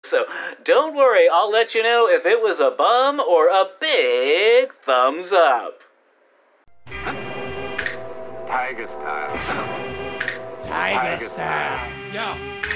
So don't worry, I'll let you know if it was a bum or a big thumbs up. Tiger style. Tiger style. Yo.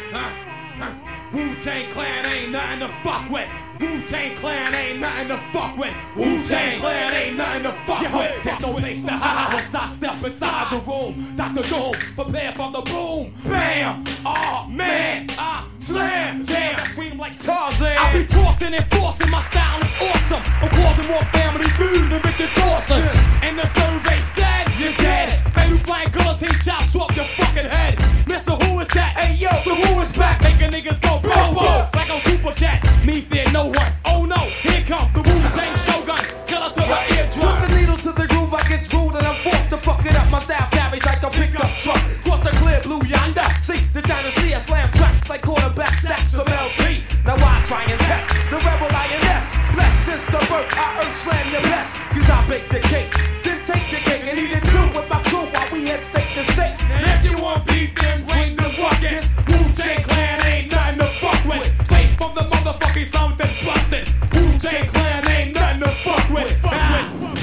Wu-Tang Clan ain't nothing to fuck with. Wu-Tang Clan ain't nothing to fuck with. Wu-Tang Clan ain't nothing to fuck with. There's no place to hide once I step inside the room. Dr. Doom, prepare for the boom. Bam! Oh man! Slam! Damn! I scream like Tarzan. I be tossing and forcing. My style is awesome. I'm causing more family food than Richard Dawson. And the survey said you're dead. Baby flying guillotine chops off your fucking head. Mister, who is that? Hey yo, the who is back? Making niggas go boom boom like on Super Jet. Me fear no one. Oh no, here comes the Wu-Tang Shogun. Killer to the eardrum. Put the needle to the groove, I get screwed and I'm forced to fuck it up. My style carries like a pickup truck. Cross the clear blue yonder. See, the China Sea, I slam tracks like quarterback sacks from LT. Now I try and test the rebel INS. Bless since the birth, I earth slam your best. Cause I bake the cake, then take the cake and eat it too with my crew while we head state to state. And if you want beef, then bring the ruckus. Wu-Tang Clan ain't nothing to fuck with. Straight from the motherfucking slum that's busted. Wu-Tang Clan ain't nothing to fuck with. Fuck with.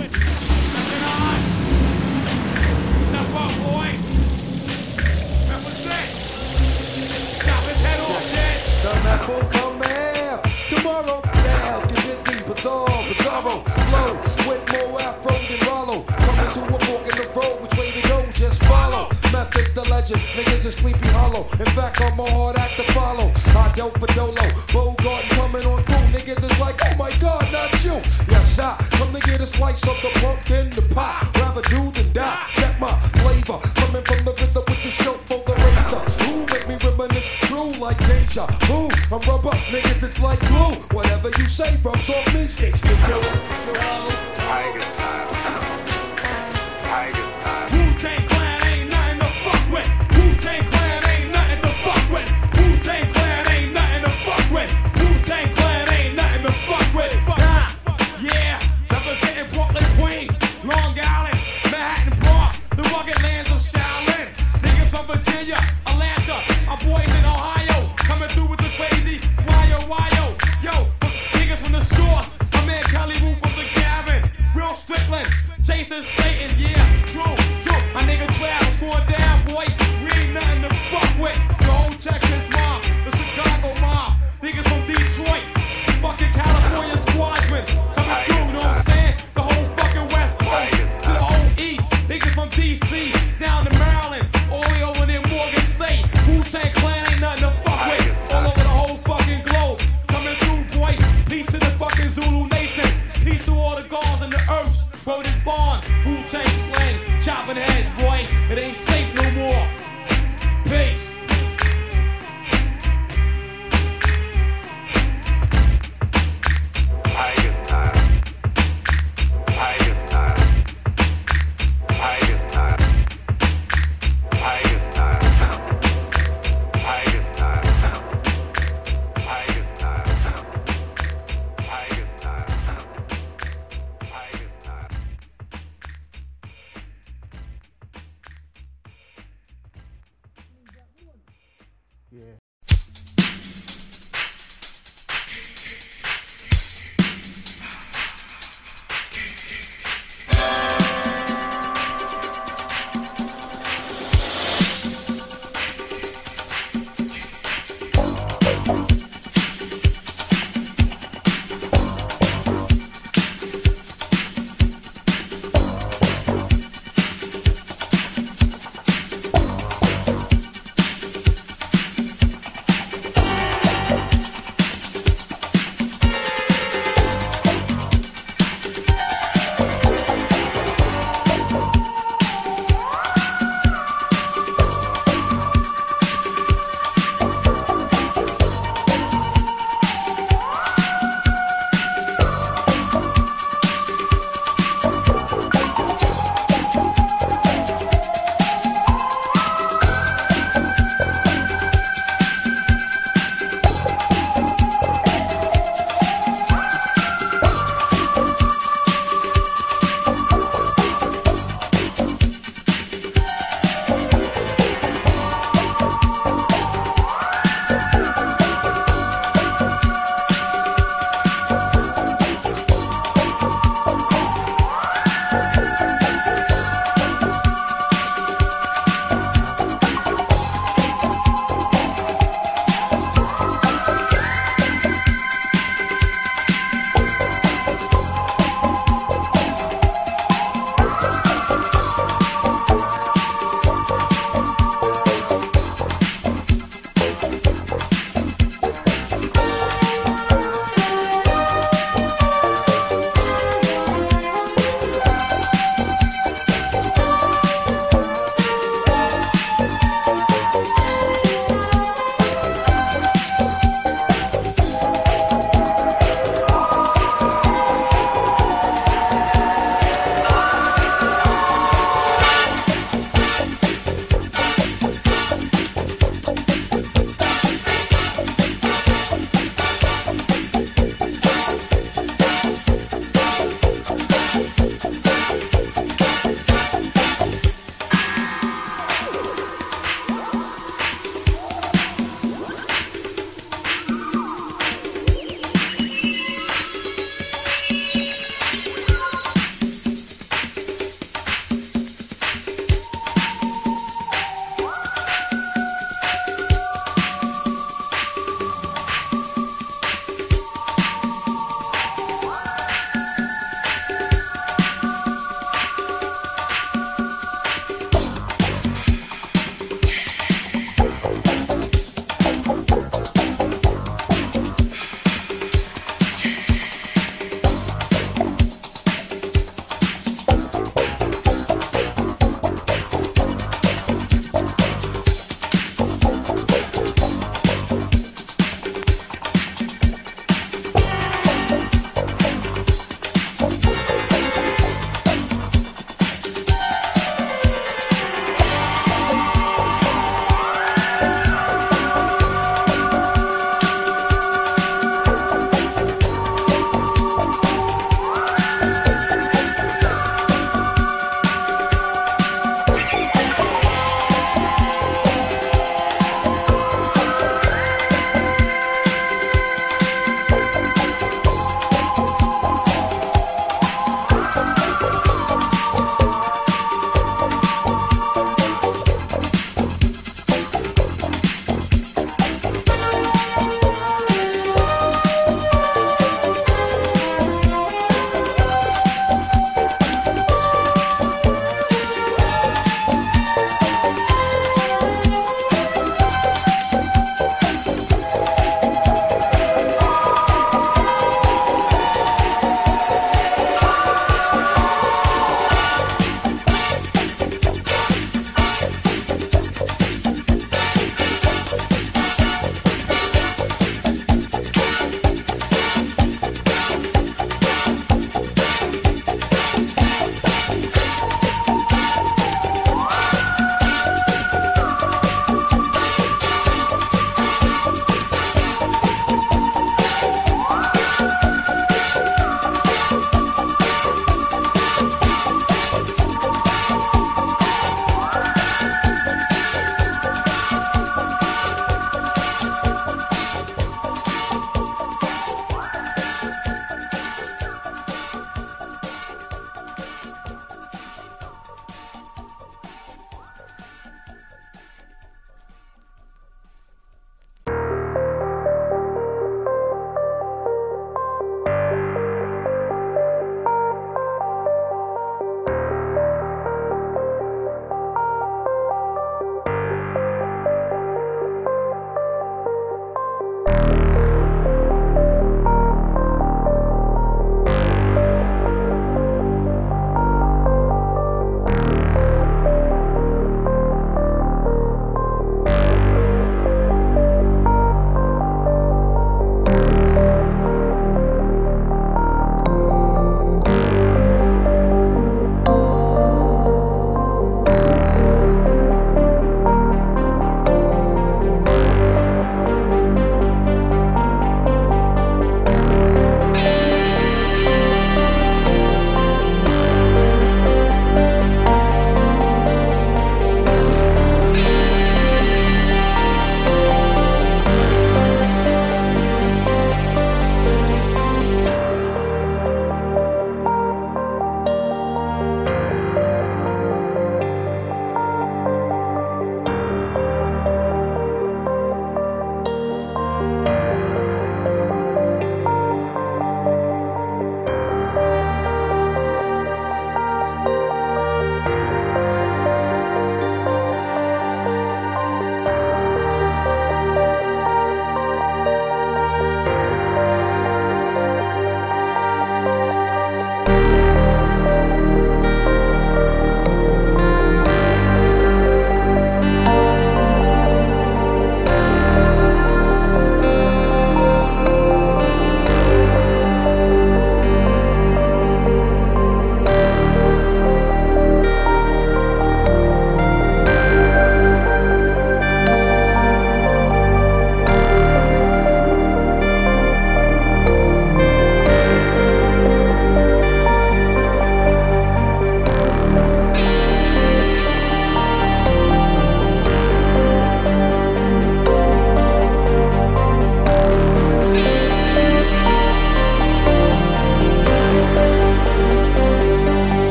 Step up, boy. Represent. Chop his head off, kid. The map will come out tomorrow. The house get busy, bizarro, flow with more afro than Rollo. Coming to a fork in the road, which way to go? Just follow. Method's the legend, niggas are sleepy hollow. In fact, I'm a hard act to follow. I dealt for Dolo, Bogart coming on through. Niggas is like, oh my God, not you. Yes, I come to get a slice of the pumpkin, the pie. Rather do than die. Check my flavor, coming from the RZA with the show for the razor. Who make me reminisce true like deja vu? I'm rubber, niggas, it's like glue. Whatever you say, rubs off me, sticks to you. Tiger style. Tiger style. Wu-Tang Clan ain't nothing to fuck with. Wu-Tang Clan ain't nothing to fuck with. Wu-Tang Clan ain't nothing to fuck with. Wu-Tang Clan ain't nothing to fuck with. Yeah, representing Brooklyn, Queens, Long Island, Manhattan, Bronx, the rugged lands of Shaolin. Niggas from Virginia, Atlanta, our boys in Ohio, coming through with the crazy wyo. Yo, niggas from the source, my man Kelly Wu from the Gavin, Will Strickland, Jason Slayton, yeah, true. My nigga Travis going down, boy. We ain't nothing to fuck with. The whole Texas mob, the Chicago mob, niggas from Detroit, fucking California squadron, coming through, you know what I'm saying? The whole fucking West Coast, to the whole East, niggas from DC, down to Maryland, all the way over near Morgan State. Wu-Tang Clan ain't nothing to fuck with. All over the whole fucking globe, coming through, boy. Peace to the fucking Zulu Nation. Peace to all the gods and the earths. Word is born. Wu-Tang slang, chopping heads, boy. It ain't safe no more. Peace. Tiger style. Tiger style. Tiger style. Tiger style. Tiger style. Tiger style. Tiger style. Tiger style.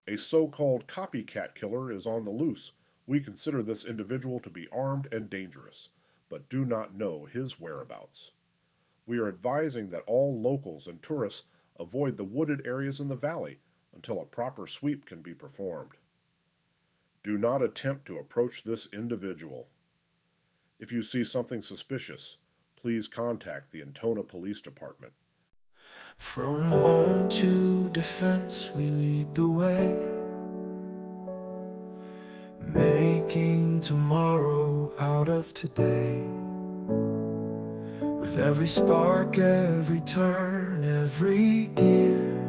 A so-called copycat killer is on the loose. We consider this individual to be armed and dangerous, but do not know his whereabouts. We are advising that all locals and tourists avoid the wooded areas in the valley until a proper sweep can be performed. Do not attempt to approach this individual. If you see something suspicious, please contact the Antona Police Department. From home to defense, we lead the way, making tomorrow out of today. With every spark, every turn, every gear,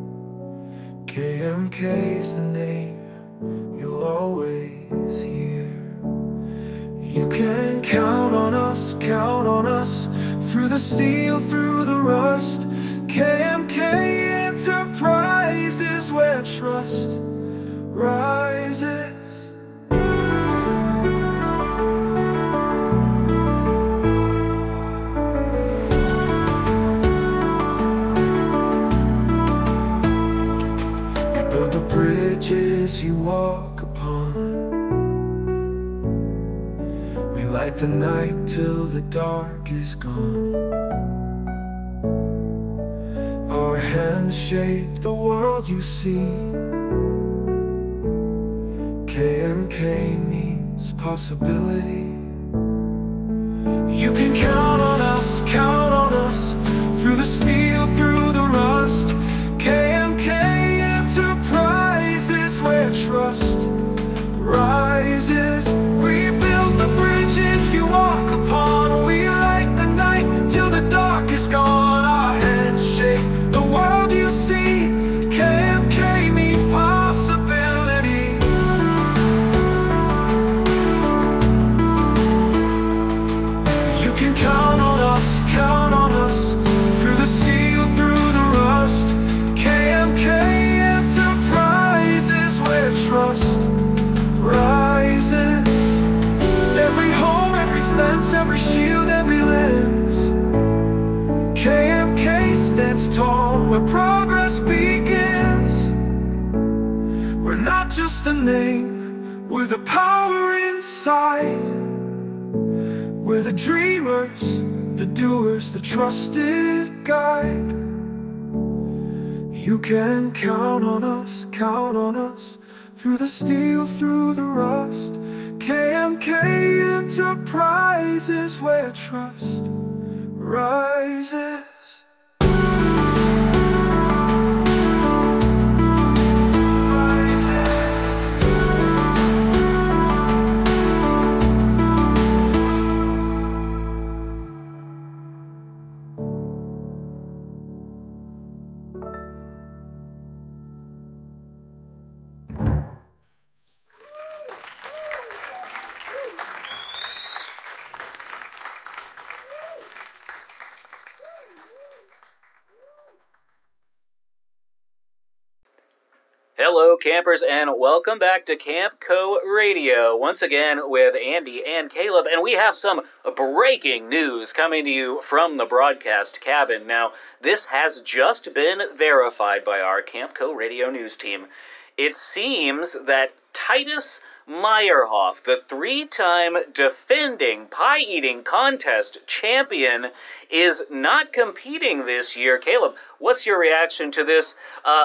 KMK's the name you'll always hear. You can count on us through the steel, through the rust. KMK Enterprises, where trust rises. You build the bridges you walk upon. We light the night till the dark is gone. Our hands shape the world you see. KMK means possibility. You can count on us through the steel, through the rust. KMK Enterprises, where trust rises. We build the bridges you walk upon. We light the night till the dark is gone. Our hands shape the world you see. KMK means possibility. You can count on us through the steel, through the rust. KMK Enterprises, where trust rises. Every home, every fence, every shield, every lens. KMK stands tall where progress begins. We're not just a name, we're the power inside. We're the dreamers, the doers, the trusted guide. You can count on us through the steel, through the rust. KMK Enterprises, where trust rises. Hello, campers, and welcome back to Camp Co Radio, once again with Andy and Caleb, and we have some breaking news coming to you from the broadcast cabin. Now, this has just been verified by our Camp Co Radio news team. It seems that Titus Meyerhoff, the three-time defending pie-eating contest champion, is not competing this year. Caleb, what's your reaction to this,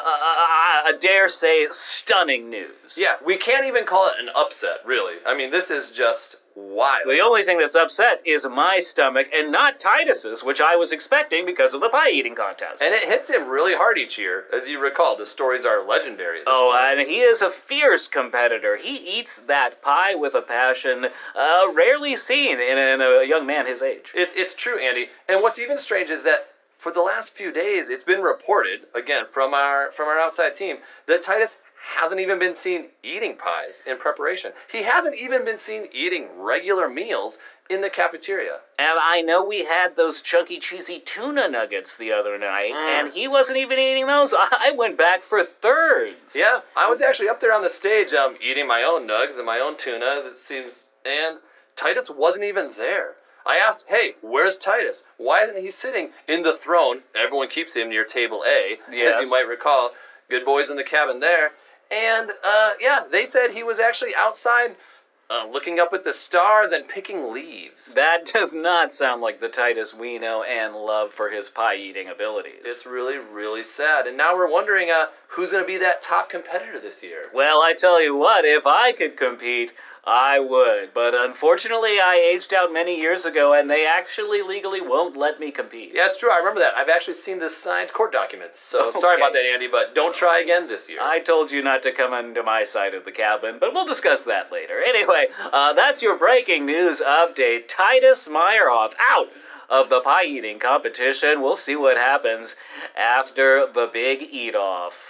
I dare say, stunning news? Yeah, we can't even call it an upset, really. I mean, this is just wild. The only thing that's upset is my stomach, and not Titus's, which I was expecting because of the pie-eating contest. And it hits him really hard each year. As you recall, the stories are legendary at this point. And he is a fierce competitor. He eats that pie with a passion rarely seen in a young man his age. It's true, Andy. And what's even strange is that for the last few days, it's been reported, again, from our outside team, that Titus hasn't even been seen eating pies in preparation. He hasn't even been seen eating regular meals in the cafeteria. And I know we had those chunky, cheesy tuna nuggets the other night, and he wasn't even eating those. I went back for thirds. Yeah, I was actually up there on the stage eating my own nugs and my own tuna, as it seems, and Titus wasn't even there. I asked, hey, where's Titus? Why isn't he sitting in the throne? Everyone keeps him near table A, yes, as you might recall. Good boys in the cabin there. And yeah, they said he was actually outside looking up at the stars and picking leaves. That does not sound like the Titus we know and love for his pie-eating abilities. It's really, really sad. And now we're wondering who's going to be that top competitor this year. Well, I tell you what, if I could compete, I would. But unfortunately, I aged out many years ago, and they actually legally won't let me compete. Yeah, it's true. I remember that. I've actually seen the signed court documents. So sorry about that, Andy, but don't try again this year. I told you not to come into my side of the cabin, but we'll discuss that later. Anyway, that's your breaking news update. Titus Meyerhoff out of the pie-eating competition. We'll see what happens after the big eat-off.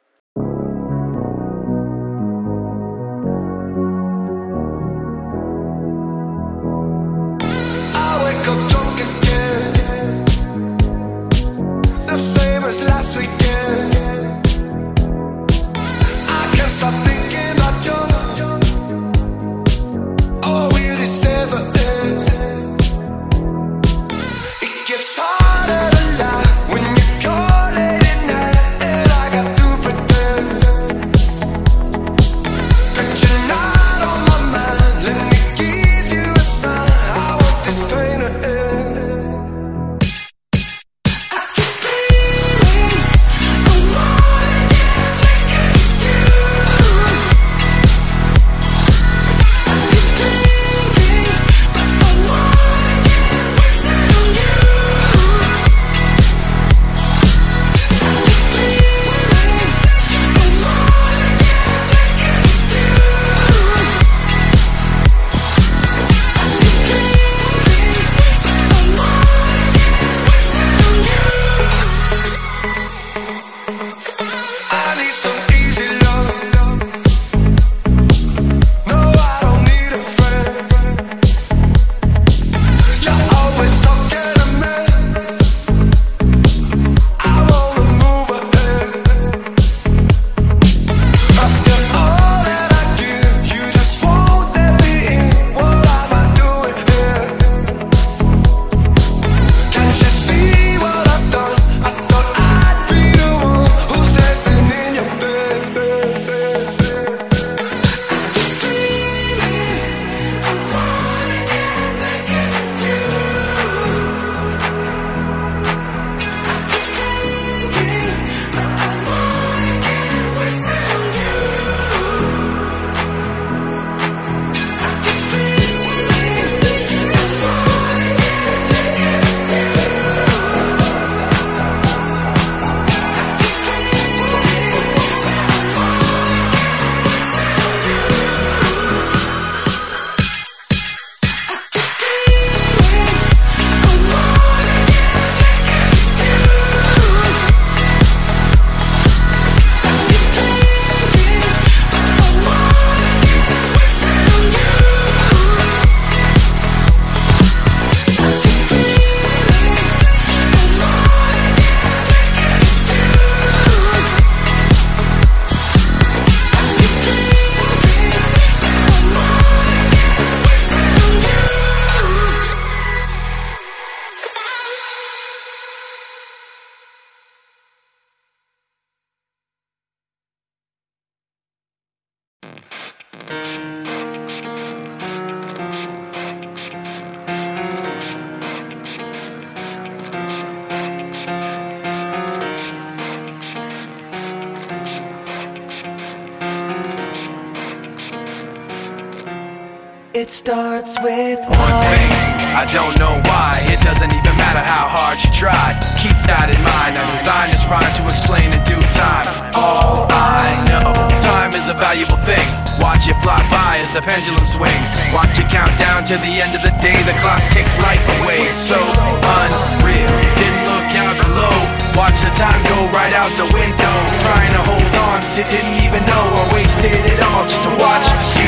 I wake up drunk again, the same as last weekend. I can't stop thinking about you. Oh, will this ever end? It gets harder to lie when you call late at night, and I got to pretend that you're not on my mind. Let me give you a sign. I want this pain to end. I keep dreaming, I wanna get back at you. I keep thinking, but I wanna get wasted on you. I keep dreaming, I wanna get back at you. I keep thinking, but I wanna get wasted on you. I need some easy love. No, I don't need a friend. You're always talking to me. I wanna move ahead. After all that I give, you just won't let me in. What am I doing here? Can't you see what I've done? I thought I'd be the one who's dancing in your bed. I keep dreaming, I wanna get back at you. I keep thinking, but I wanna get wasted on you. I keep dreaming, I wanna get back at you. It starts with One thing, I don't know why. It doesn't even matter how hard you try. Keep that in mind. I designed this rhyme to explain in due time. All I know, time is a valuable thing. Watch it fly by as the pendulum swings. Watch it count down to the end of the day. The clock takes life away. It's so unreal. Didn't look out below. Watch the time go right out the window. Trying to hold on, didn't even know I wasted it all just to watch you.